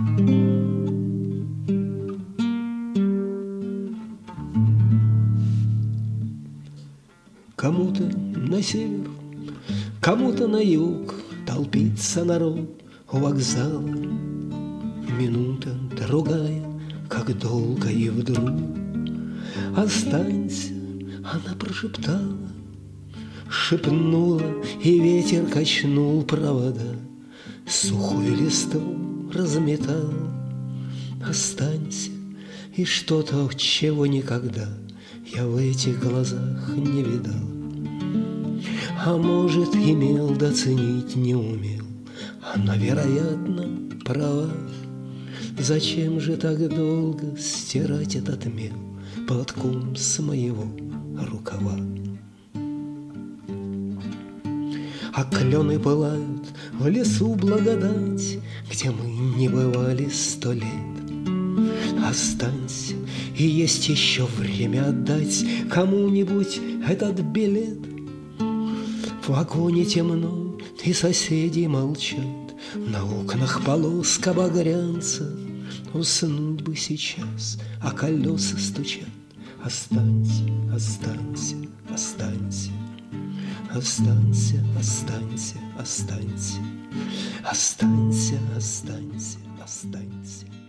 Кому-то на север, кому-то на юг толпится народ у вокзала. Минута, другая, как долго, и вдруг останься, она прошептала, шепнула, и ветер качнул провода, сухую листву разметал. Останься, и что-то, чего никогда я в этих глазах не видал. А может, имел, да ценить не умел. Она, вероятно, права. Зачем же так долго стирать этот мел платком с моего рукава? А клены пылают в лесу благодать, где мы не бывали 100 лет. Останься, и есть еще время отдать кому-нибудь этот билет. В вагоне темно, и соседи молчат, на окнах полоска багрянца. Уснуть бы сейчас, а колеса стучат. Останься, останься, останься. Останься, останься, останься. Останься, останься, останься.